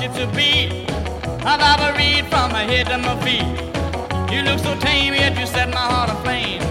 you to be. I'd rather read from my head to my feet. You look so tame, yet you set my heart aflame.